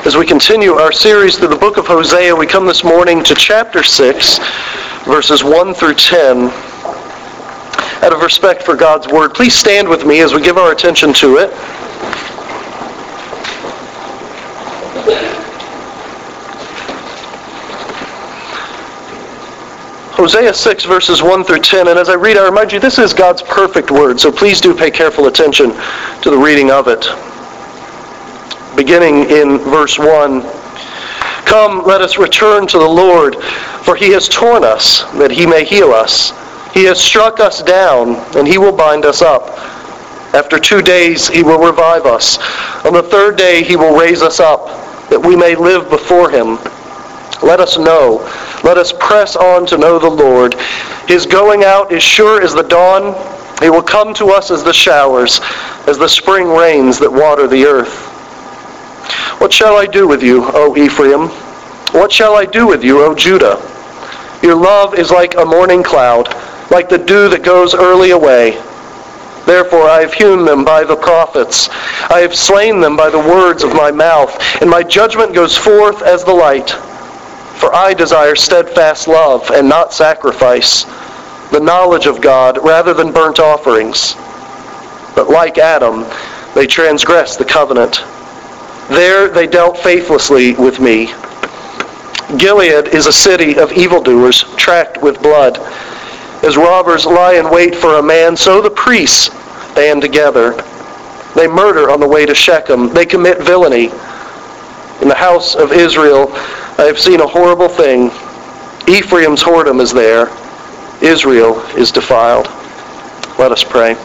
As we continue our series through the book of Hosea, we come this morning to chapter 6, verses 1 through 10. Out of respect for God's word, please stand with me as we give our attention to it. Hosea 6, verses 1 through 10. And as I read, I remind you, this is God's perfect word, so please do pay careful attention to the reading of it. Beginning in verse 1, "Come, let us return to the Lord, for he has torn us, that he may heal us. He has struck us down, and he will bind us up. After 2 days he will revive us. On the third day he will raise us up, that we may live before him. Let us know. Let us press on to know the Lord. His going out is sure as the dawn. He will come to us as the showers, as the spring rains that water the earth. What shall I do with you, O Ephraim? What shall I do with you, O Judah? Your love is like a morning cloud, like the dew that goes early away. Therefore I have hewn them by the prophets. I have slain them by the words of my mouth, and my judgment goes forth as the light. For I desire steadfast love and not sacrifice, the knowledge of God rather than burnt offerings. But like Adam, they transgressed the covenant. There they dealt faithlessly with me. Gilead is a city of evildoers, tracked with blood. As robbers lie in wait for a man, so the priests band together. They murder on the way to Shechem. They commit villainy. In the house of Israel, I have seen a horrible thing. Ephraim's whoredom is there. Israel is defiled." Let us pray.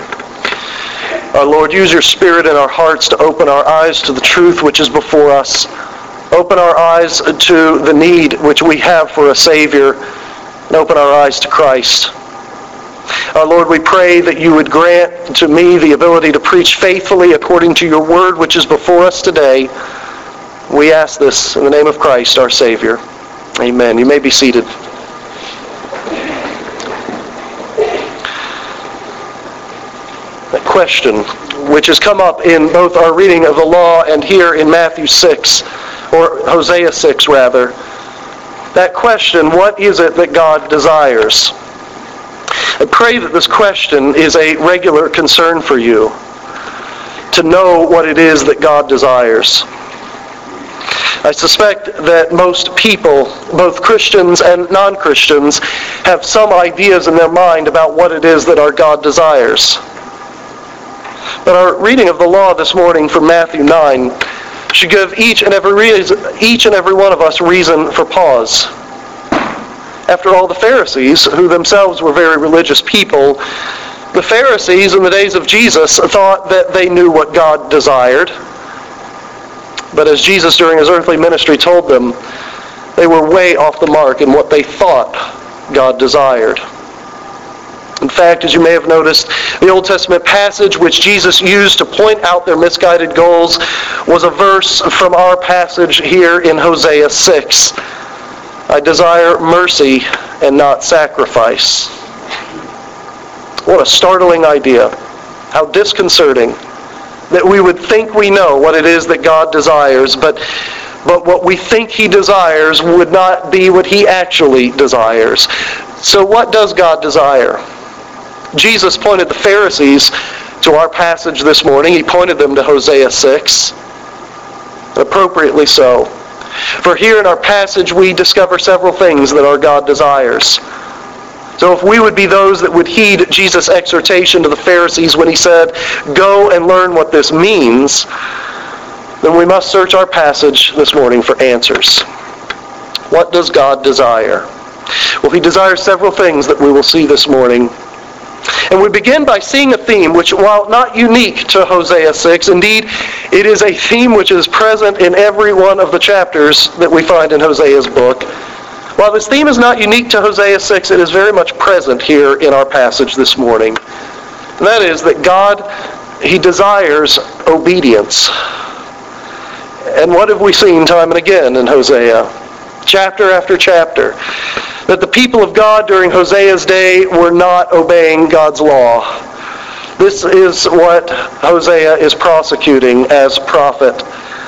Our Lord, use your Spirit in our hearts to open our eyes to the truth which is before us. Open our eyes to the need which we have for a Savior, and open our eyes to Christ. Our Lord, we pray that you would grant to me the ability to preach faithfully according to your word which is before us today. We ask this in the name of Christ, our Savior. Amen. You may be seated. That question, which has come up in both our reading of the law and here in Matthew 6, or Hosea 6 rather. That question, what is it that God desires? I pray that this question is a regular concern for you, to know what it is that God desires. I suspect that most people, both Christians and non-Christians, have some ideas in their mind about what it is that our God desires. But our reading of the law this morning from Matthew 9 should give each and every one of us reason for pause. After all, the Pharisees, who themselves were very religious people, the Pharisees in the days of Jesus thought that they knew what God desired. But as Jesus during his earthly ministry told them, they were way off the mark in what they thought God desired. In fact, as you may have noticed, the Old Testament passage which Jesus used to point out their misguided goals was a verse from our passage here in Hosea 6. I desire mercy and not sacrifice. What a startling idea. How disconcerting that we would think we know what it is that God desires, but what we think he desires would not be what he actually desires. So what does God desire? Jesus pointed the Pharisees to our passage this morning. He pointed them to Hosea 6. Appropriately so. For here in our passage we discover several things that our God desires. So if we would be those that would heed Jesus' exhortation to the Pharisees when he said, "Go and learn what this means," then we must search our passage this morning for answers. What does God desire? Well, he desires several things that we will see this morning. And we begin by seeing a theme which, while not unique to Hosea 6, indeed, it is a theme which is present in every one of the chapters that we find in Hosea's book. While this theme is not unique to Hosea 6, it is very much present here in our passage this morning. And that is that God, he desires obedience. And what have we seen time and again in Hosea? Chapter after chapter. That the people of God during Hosea's day were not obeying God's law. This is what Hosea is prosecuting as prophet.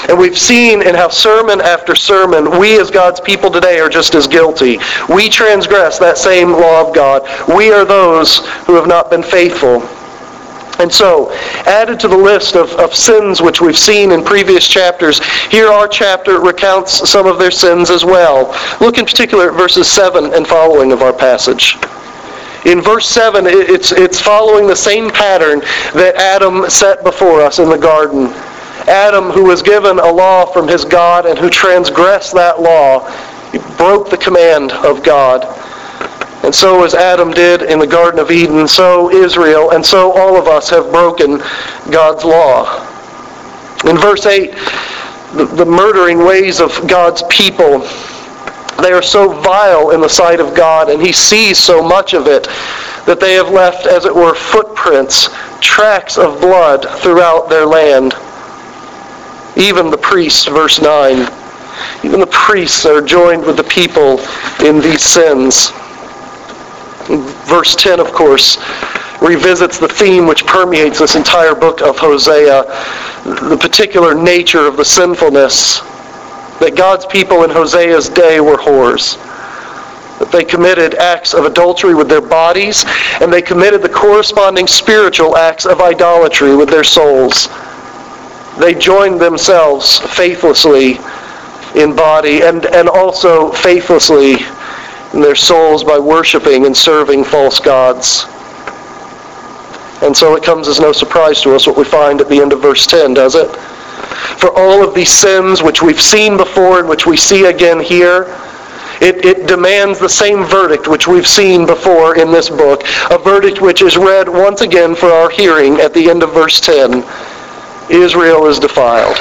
And we've seen in how sermon after sermon, we as God's people today are just as guilty. We transgress that same law of God. We are those who have not been faithful. And so, added to the list of sins which we've seen in previous chapters, here our chapter recounts some of their sins as well. Look in particular at verses 7 and following of our passage. In verse 7, it's following the same pattern that Adam set before us in the garden. Adam, who was given a law from his God and who transgressed that law, he broke the command of God. And so as Adam did in the Garden of Eden, so Israel, and so all of us have broken God's law. In verse 8, the murdering ways of God's people, they are so vile in the sight of God, and He sees so much of it, that they have left, as it were, footprints, tracks of blood throughout their land. Even the priests, verse 9, even the priests are joined with the people in these sins. Verse 10, of course, revisits the theme which permeates this entire book of Hosea, the particular nature of the sinfulness, that God's people in Hosea's day were whores, that they committed acts of adultery with their bodies, and they committed the corresponding spiritual acts of idolatry with their souls. They joined themselves faithlessly in body and also faithlessly in their souls by worshiping and serving false gods. And so it comes as no surprise to us what we find at the end of verse 10, does it? For all of these sins which we've seen before and which we see again here, it demands the same verdict which we've seen before in this book, a verdict which is read once again for our hearing at the end of verse 10. Israel is defiled.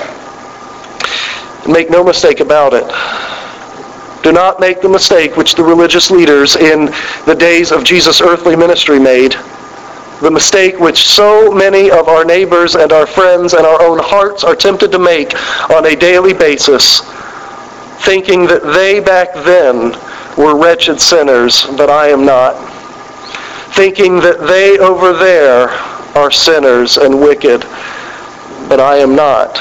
Make no mistake about it. Do not make the mistake which the religious leaders in the days of Jesus' earthly ministry made. The mistake which so many of our neighbors and our friends and our own hearts are tempted to make on a daily basis, thinking that they back then were wretched sinners, but I am not. Thinking that they over there are sinners and wicked, but I am not.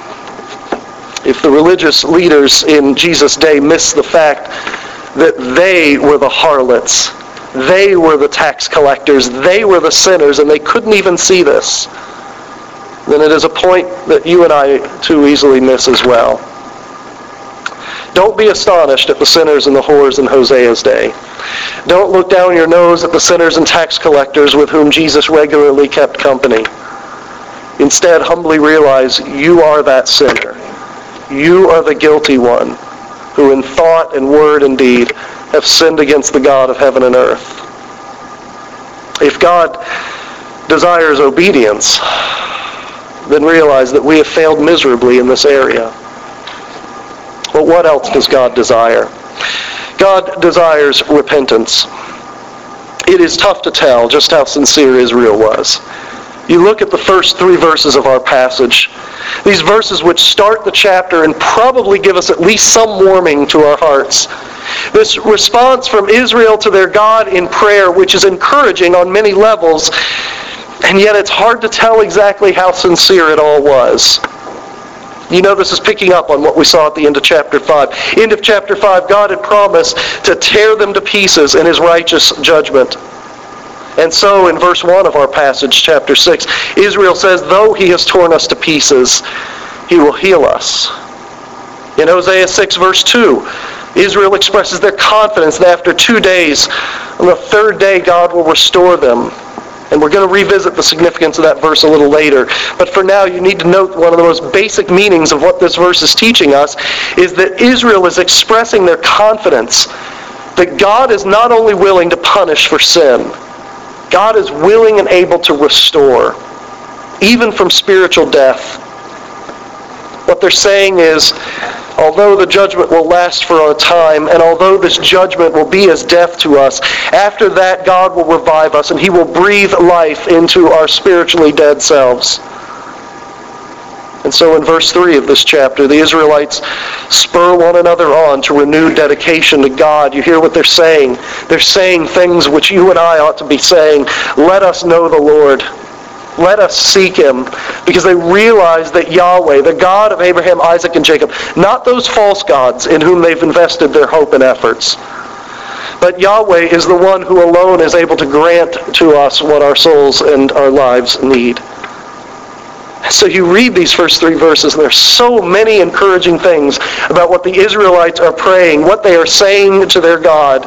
If the religious leaders in Jesus' day missed the fact that they were the harlots, they were the tax collectors, they were the sinners, and they couldn't even see this, then it is a point that you and I too easily miss as well. Don't be astonished at the sinners and the whores in Hosea's day. Don't look down your nose at the sinners and tax collectors with whom Jesus regularly kept company. Instead, humbly realize you are that sinner. You are the guilty one who in thought and word and deed have sinned against the God of heaven and earth. If God desires obedience, then realize that we have failed miserably in this area. But what else does God desire? God desires repentance. It is tough to tell just how sincere Israel was. You look at the first 3 verses of our passage. These verses which start the chapter and probably give us at least some warming to our hearts. This response from Israel to their God in prayer, which is encouraging on many levels, and yet it's hard to tell exactly how sincere it all was. You know, this is picking up on what we saw at the end of chapter 5. End of chapter 5, God had promised to tear them to pieces in His righteous judgment. And so in verse 1 of our passage, chapter 6, Israel says, though He has torn us to pieces, He will heal us. In Hosea 6, verse 2, Israel expresses their confidence that after 2 days, on the 3rd day, God will restore them. And we're going to revisit the significance of that verse a little later. But for now, you need to note one of the most basic meanings of what this verse is teaching us is that Israel is expressing their confidence that God is not only willing to punish for sin, God is willing and able to restore, even from spiritual death. What they're saying is, although the judgment will last for a time, and although this judgment will be as death to us, after that God will revive us, and He will breathe life into our spiritually dead selves. And so in verse 3 of this chapter, the Israelites spur one another on to renewed dedication to God. You hear what they're saying. They're saying things which you and I ought to be saying. Let us know the Lord. Let us seek him, because they realize that Yahweh, the God of Abraham, Isaac, and Jacob, not those false gods in whom they've invested their hope and efforts, but Yahweh is the one who alone is able to grant to us what our souls and our lives need. So you read these first 3 verses, and there's so many encouraging things about what the Israelites are praying, what they are saying to their God.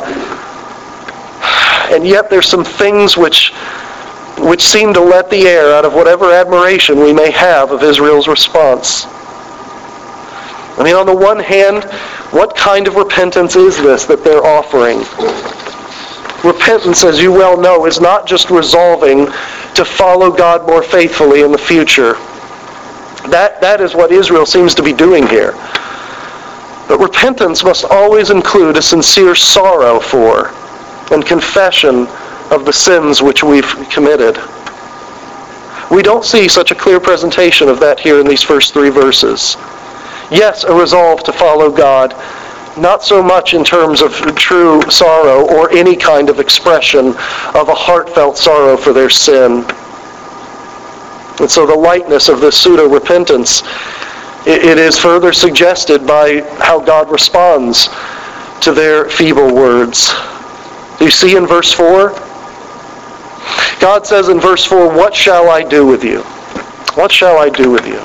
And yet there's some things which seem to let the air out of whatever admiration we may have of Israel's response. I mean, on the one hand, what kind of repentance is this that they're offering? Repentance, as you well know, is not just resolving to follow God more faithfully in the future. That is what Israel seems to be doing here. But repentance must always include a sincere sorrow for and confession of the sins which we've committed. We don't see such a clear presentation of that here in these first 3 verses. Yes, a resolve to follow God, not so much in terms of true sorrow or any kind of expression of a heartfelt sorrow for their sin. And so the lightness of this pseudo-repentance, it is further suggested by how God responds to their feeble words. Do you see in verse 4? God says in verse 4, "What shall I do with you? What shall I do with you?"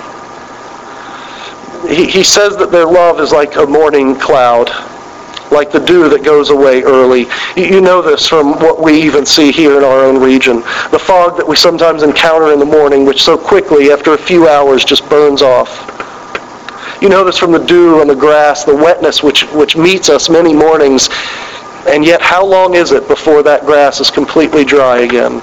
He says that their love is like a morning cloud, like the dew that goes away early. You know this from what we even see here in our own region. The fog that we sometimes encounter in the morning, which so quickly, after a few hours, just burns off. You know this from the dew on the grass, the wetness which meets us many mornings. And yet, how long is it before that grass is completely dry again?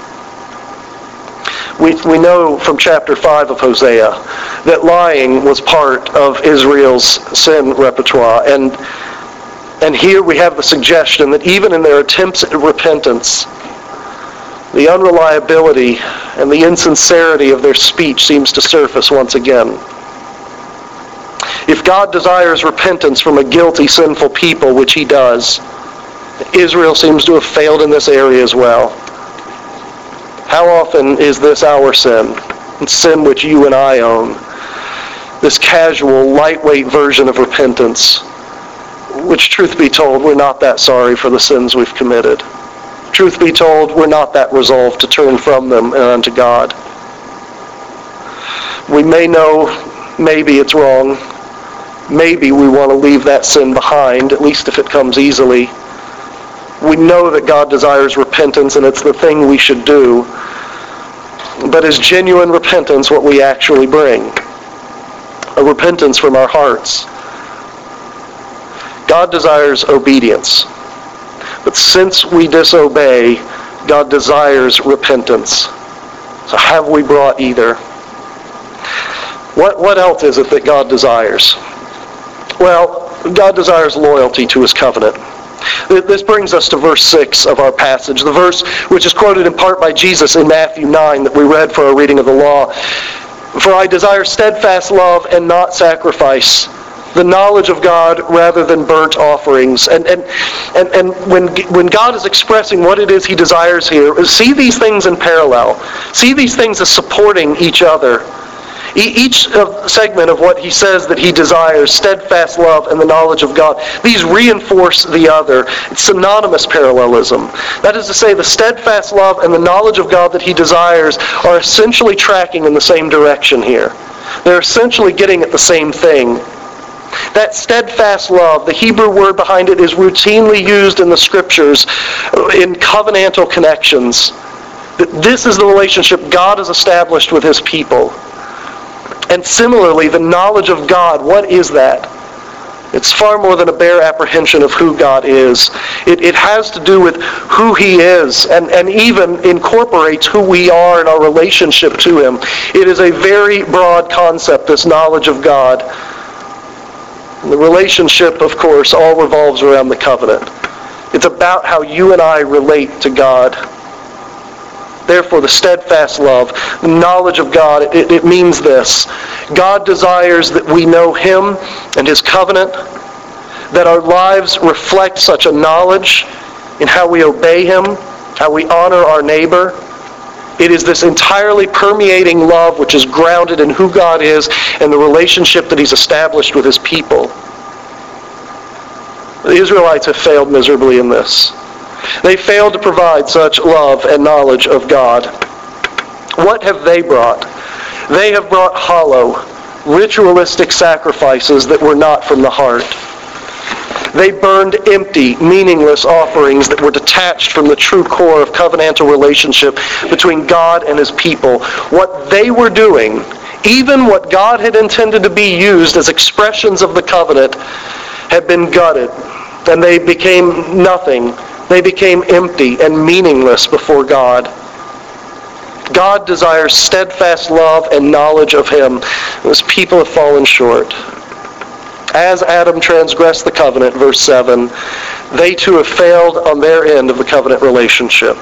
We know from chapter 5 of Hosea that lying was part of Israel's sin repertoire. And here we have the suggestion that even in their attempts at repentance, the unreliability and the insincerity of their speech seems to surface once again. If God desires repentance from a guilty, sinful people, which he does, Israel seems to have failed in this area as well. How often is this our sin? It's sin which you and I own. This casual, lightweight version of repentance, which, truth be told, we're not that sorry for the sins we've committed. Truth be told, we're not that resolved to turn from them and unto God. We may know maybe it's wrong. Maybe we want to leave that sin behind, at least if it comes easily. We know that God desires repentance, and it's the thing we should do. But is genuine repentance what we actually bring? A repentance from our hearts. God desires obedience. But since we disobey, God desires repentance. So have we brought either? What else is it that God desires? Well, God desires loyalty to his covenant. This brings us to verse 6 of our passage, the verse which is quoted in part by Jesus in Matthew 9 that we read for our reading of the law. "For I desire steadfast love and not sacrifice, the knowledge of God rather than burnt offerings." And when God is expressing what it is he desires here, see these things in parallel. See these things as supporting each other. Each segment of what he says that he desires, steadfast love and the knowledge of God, these reinforce the other. It's synonymous parallelism. That is to say, the steadfast love and the knowledge of God that he desires are essentially tracking in the same direction here. They're essentially getting at the same thing. That steadfast love, the Hebrew word behind it, is routinely used in the Scriptures in covenantal connections. This is the relationship God has established with his people. And similarly, the knowledge of God, what is that? It's far more than a bare apprehension of who God is. It has to do with who he is, and even incorporates who we are in our relationship to him. It is a very broad concept, this knowledge of God. And the relationship, of course, all revolves around the covenant. It's about how you and I relate to God. Therefore, the steadfast love, the knowledge of God, it means this. God desires that we know him and his covenant, that our lives reflect such a knowledge in how we obey him, how we honor our neighbor, It is this entirely permeating love which is grounded in who God is and the relationship that he's established with his people. The Israelites have failed miserably in this. They failed to provide such love and knowledge of God. What have they brought? They have brought hollow, ritualistic sacrifices that were not from the heart. They burned empty, meaningless offerings that were detached from the true core of covenantal relationship between God and his people. What they were doing, even what God had intended to be used as expressions of the covenant, had been gutted, and they became nothing. They became empty and meaningless before God. God desires steadfast love and knowledge of him. His people have fallen short. As Adam transgressed the covenant, verse 7, they too have failed on their end of the covenant relationship.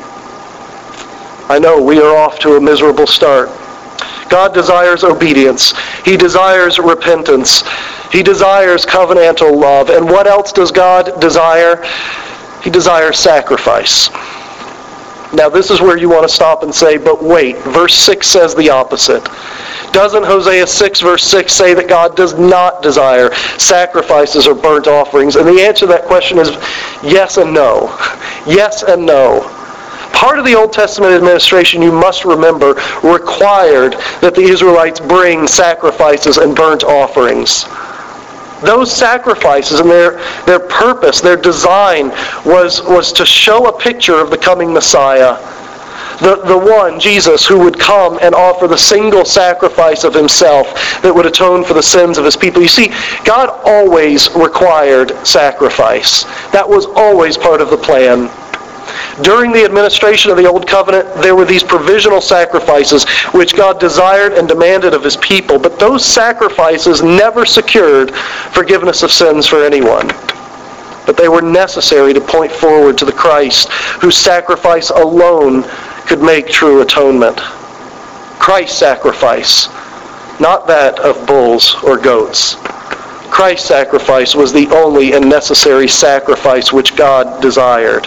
I know we are off to a miserable start. God desires obedience. He desires repentance. He desires covenantal love. And what else does God desire? He desires sacrifice. Now this is where you want to stop and say, but wait, verse 6 says the opposite. Doesn't Hosea 6 verse 6 say that God does not desire sacrifices or burnt offerings? And the answer to that question is yes and no. Yes and no. Part of the Old Testament administration, you must remember, required that the Israelites bring sacrifices and burnt offerings. Those sacrifices and their purpose, their design was to show a picture of the coming Messiah. The one, Jesus, who would come and offer the single sacrifice of himself that would atone for the sins of his people. You see, God always required sacrifice. That was always part of the plan. During the administration of the Old Covenant, there were these provisional sacrifices which God desired and demanded of his people, but those sacrifices never secured forgiveness of sins for anyone. But they were necessary to point forward to the Christ, whose sacrifice alone could make true atonement. Christ's sacrifice, not that of bulls or goats. Christ's sacrifice was the only and necessary sacrifice which God desired.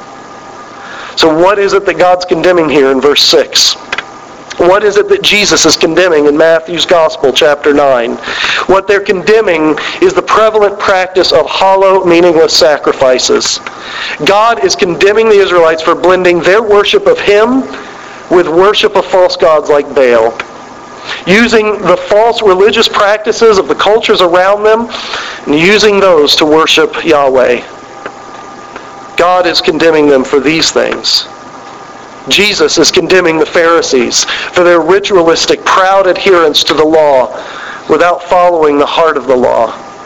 So what is it that God's condemning here in verse 6? What is it that Jesus is condemning in Matthew's Gospel, chapter 9? What they're condemning is the prevalent practice of hollow, meaningless sacrifices. God is condemning the Israelites for blending their worship of him with worship of false gods like Baal, using the false religious practices of the cultures around them and using those to worship Yahweh. God is condemning them for these things. Jesus is condemning the Pharisees for their ritualistic, proud adherence to the law without following the heart of the law.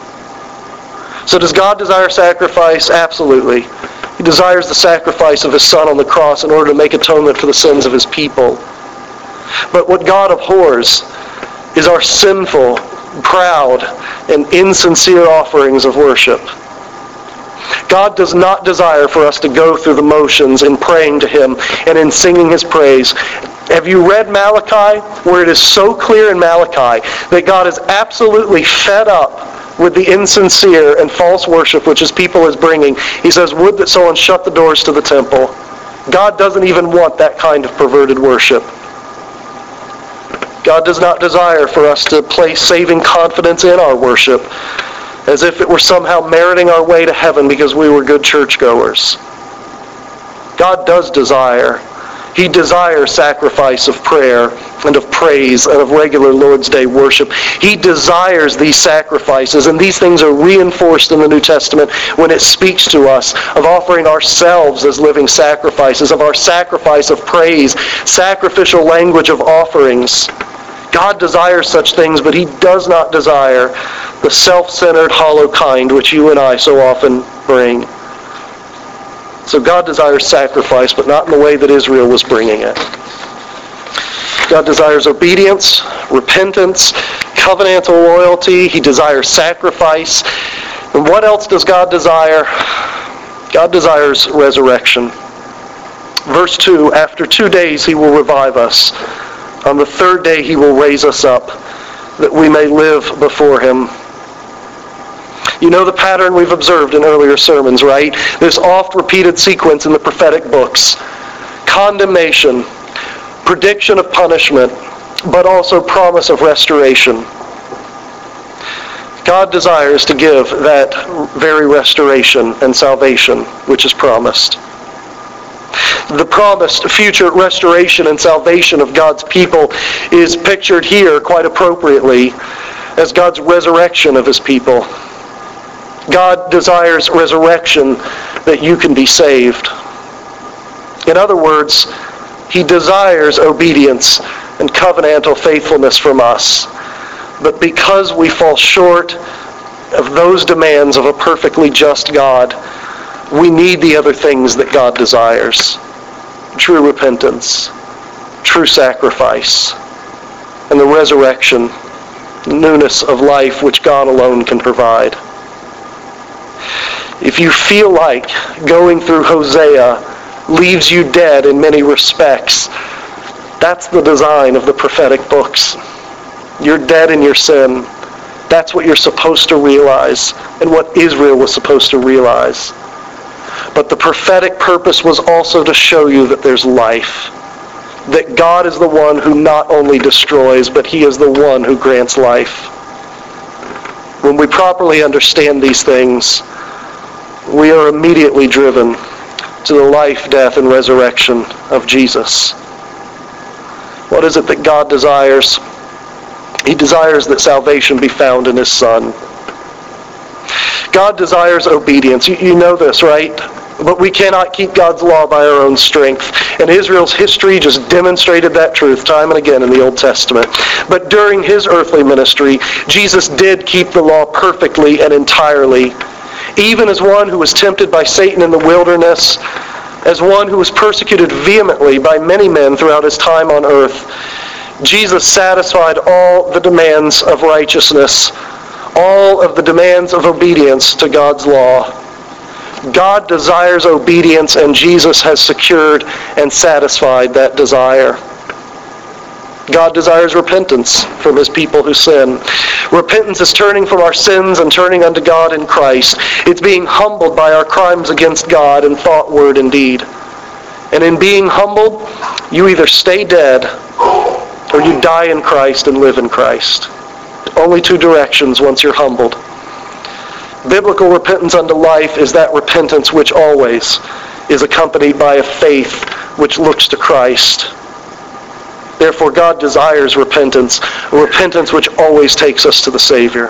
So does God desire sacrifice? Absolutely. He desires the sacrifice of his Son on the cross in order to make atonement for the sins of his people. But what God abhors is our sinful, proud, and insincere offerings of worship. God does not desire for us to go through the motions in praying to him and in singing his praise. Have you read Malachi, where it is so clear in Malachi that God is absolutely fed up with the insincere and false worship which his people is bringing? He says, would that someone shut the doors to the temple. God doesn't even want that kind of perverted worship. God does not desire for us to place saving confidence in our worship as if it were somehow meriting our way to heaven because we were good churchgoers. God does desire. He desires sacrifice of prayer and of praise and of regular Lord's Day worship. He desires these sacrifices, and these things are reinforced in the New Testament when it speaks to us of offering ourselves as living sacrifices, of our sacrifice of praise, sacrificial language of offerings. God desires such things, but he does not desire the self-centered, hollow kind which you and I so often bring. So God desires sacrifice, but not in the way that Israel was bringing it. God desires obedience, repentance, covenantal loyalty. He desires sacrifice. And what else does God desire? God desires resurrection. Verse 2, after 2 days he will revive us. On the third day he will raise us up, that we may live before him. You know the pattern we've observed in earlier sermons, right? This oft-repeated sequence in the prophetic books. Condemnation, prediction of punishment, but also promise of restoration. God desires to give that very restoration and salvation which is promised. The promised future restoration and salvation of God's people is pictured here quite appropriately as God's resurrection of his people. God desires resurrection that you can be saved. In other words, he desires obedience and covenantal faithfulness from us. But because we fall short of those demands of a perfectly just God, we need the other things that God desires. True repentance, true sacrifice, and the resurrection, newness of life which God alone can provide. If you feel like going through Hosea leaves you dead in many respects, that's the design of the prophetic books. You're dead in your sin. That's what you're supposed to realize and what Israel was supposed to realize. But the prophetic purpose was also to show you that there's life. That God is the one who not only destroys, but he is the one who grants life. When we properly understand these things, we are immediately driven to the life, death, and resurrection of Jesus. What is it that God desires? He desires that salvation be found in his Son. God desires obedience. You know this, right? But we cannot keep God's law by our own strength. And Israel's history just demonstrated that truth time and again in the Old Testament. But during his earthly ministry, Jesus did keep the law perfectly and entirely. Even as one who was tempted by Satan in the wilderness, as one who was persecuted vehemently by many men throughout his time on earth, Jesus satisfied all the demands of righteousness, all of the demands of obedience to God's law. God desires obedience, and Jesus has secured and satisfied that desire. God desires repentance from his people who sin. Repentance is turning from our sins and turning unto God in Christ. It's being humbled by our crimes against God in thought, word, and deed. And in being humbled, you either stay dead or you die in Christ and live in Christ. Only two directions once you're humbled. Biblical repentance unto life is that repentance which always is accompanied by a faith which looks to Christ. Therefore, God desires repentance, a repentance which always takes us to the Savior.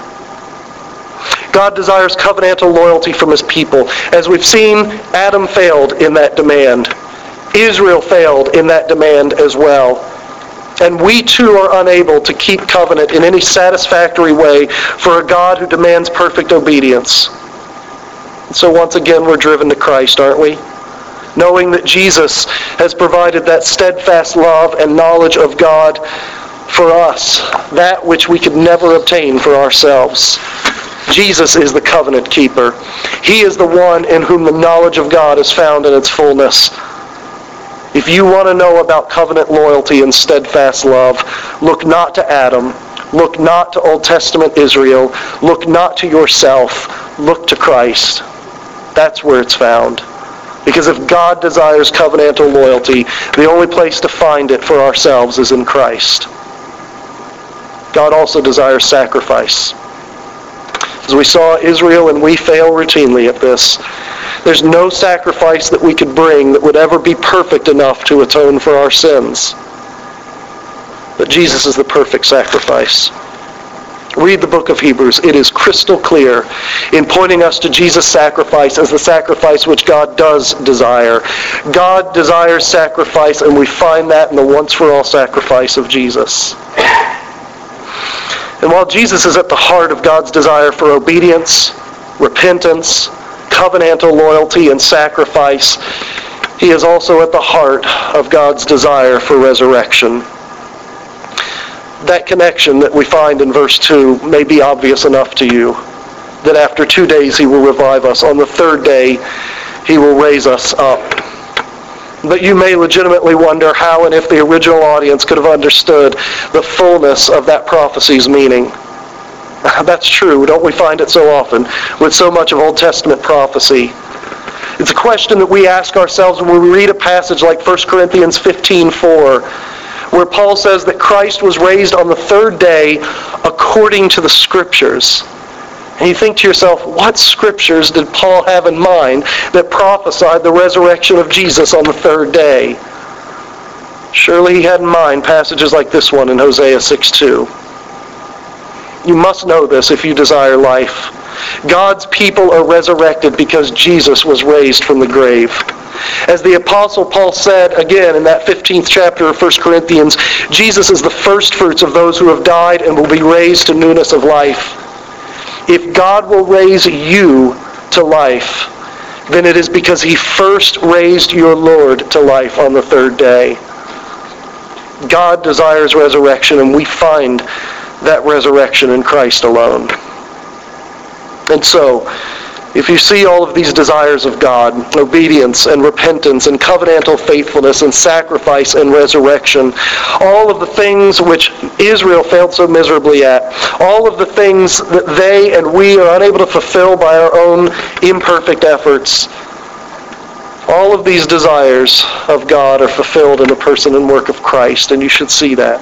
God desires covenantal loyalty from his people. As we've seen, Adam failed in that demand. Israel failed in that demand as well. And we too are unable to keep covenant in any satisfactory way for a God who demands perfect obedience. So once again, we're driven to Christ, aren't we? Knowing that Jesus has provided that steadfast love and knowledge of God for us, that which we could never obtain for ourselves. Jesus is the covenant keeper. He is the one in whom the knowledge of God is found in its fullness. If you want to know about covenant loyalty and steadfast love, look not to Adam, look not to Old Testament Israel, look not to yourself, look to Christ. That's where it's found. Because if God desires covenantal loyalty, the only place to find it for ourselves is in Christ. God also desires sacrifice. As we saw Israel, and we fail routinely at this, there's no sacrifice that we could bring that would ever be perfect enough to atone for our sins. But Jesus is the perfect sacrifice. Read the book of Hebrews. It is crystal clear in pointing us to Jesus' sacrifice as the sacrifice which God does desire. God desires sacrifice, and we find that in the once-for-all sacrifice of Jesus. And while Jesus is at the heart of God's desire for obedience, repentance, covenantal loyalty, and sacrifice, he is also at the heart of God's desire for resurrection. That connection that we find in verse 2 may be obvious enough to you, that after 2 days he will revive us. On the third day, he will raise us up. But you may legitimately wonder how and if the original audience could have understood the fullness of that prophecy's meaning. That's true. Don't we find it so often with so much of Old Testament prophecy? It's a question that we ask ourselves when we read a passage like 1 Corinthians 15:4, where Paul says that Christ was raised on the third day according to the Scriptures. And you think to yourself, what Scriptures did Paul have in mind that prophesied the resurrection of Jesus on the third day? Surely he had in mind passages like this one in Hosea 6:2. You must know this if you desire life. God's people are resurrected because Jesus was raised from the grave. As the Apostle Paul said again in that 15th chapter of 1 Corinthians, Jesus is the first fruits of those who have died and will be raised to newness of life. If God will raise you to life, then it is because he first raised your Lord to life on the third day. God desires resurrection, and we find that resurrection in Christ alone. And so, if you see all of these desires of God, obedience and repentance and covenantal faithfulness and sacrifice and resurrection, all of the things which Israel failed so miserably at, all of the things that they and we are unable to fulfill by our own imperfect efforts, all of these desires of God are fulfilled in the person and work of Christ, and you should see that.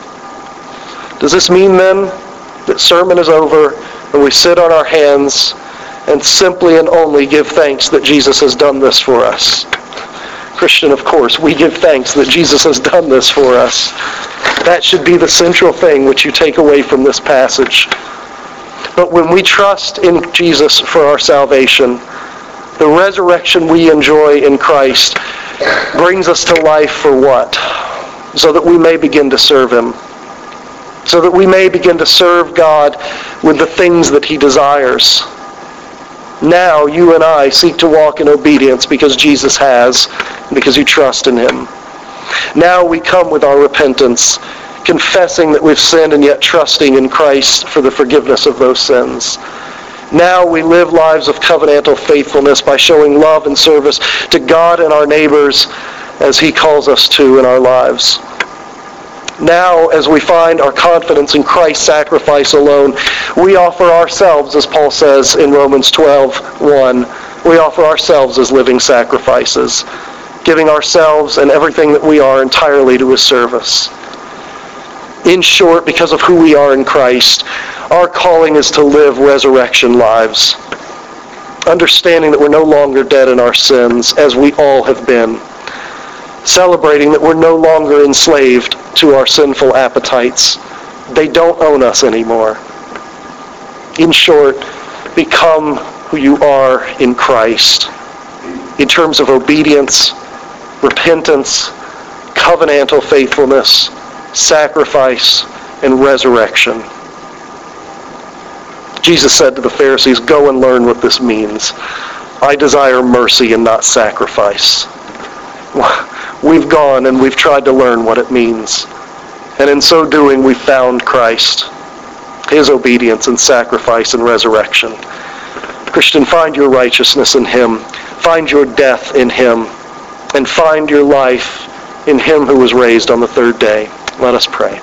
Does this mean then that sermon is over and we sit on our hands and simply and only give thanks that Jesus has done this for us? Christian, of course, we give thanks that Jesus has done this for us. That should be the central thing which you take away from this passage. But when we trust in Jesus for our salvation, the resurrection we enjoy in Christ brings us to life for what? So that we may begin to serve him. So that we may begin to serve God with the things that he desires. Now you and I seek to walk in obedience because Jesus has, because you trust in him. Now we come with our repentance, confessing that we've sinned and yet trusting in Christ for the forgiveness of those sins. Now we live lives of covenantal faithfulness by showing love and service to God and our neighbors as he calls us to in our lives. Now, as we find our confidence in Christ's sacrifice alone, we offer ourselves, as Paul says in Romans 12:1, we offer ourselves as living sacrifices, giving ourselves and everything that we are entirely to his service. In short, because of who we are in Christ, our calling is to live resurrection lives, understanding that we're no longer dead in our sins, as we all have been, celebrating that we're no longer enslaved to our sinful appetites. They don't own us anymore. In short, become who you are in Christ in terms of obedience, repentance, covenantal faithfulness, sacrifice, and resurrection. Jesus said to the Pharisees, "Go and learn what this means. I desire mercy and not sacrifice." We've gone and we've tried to learn what it means. And in so doing, we've found Christ, his obedience and sacrifice and resurrection. Christian, find your righteousness in him. Find your death in him. And find your life in him who was raised on the third day. Let us pray.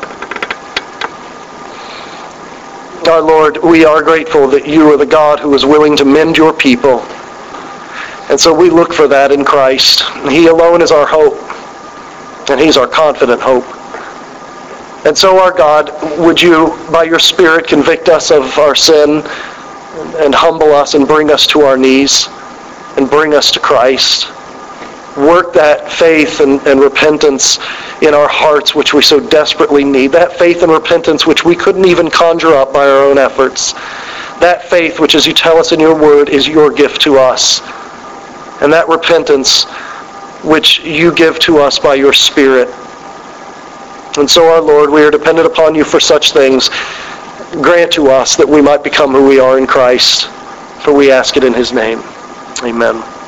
Our Lord, we are grateful that you are the God who is willing to mend your people. And so we look for that in Christ. He alone is our hope. And he's our confident hope. And so, our God, would you, by your Spirit, convict us of our sin and humble us and bring us to our knees and bring us to Christ. Work that faith and repentance in our hearts which we so desperately need. That faith and repentance which we couldn't even conjure up by our own efforts. That faith which, as you tell us in your word, is your gift to us. And that repentance which you give to us by your Spirit. And so, our Lord, we are dependent upon you for such things. Grant to us that we might become who we are in Christ, for we ask it in his name. Amen.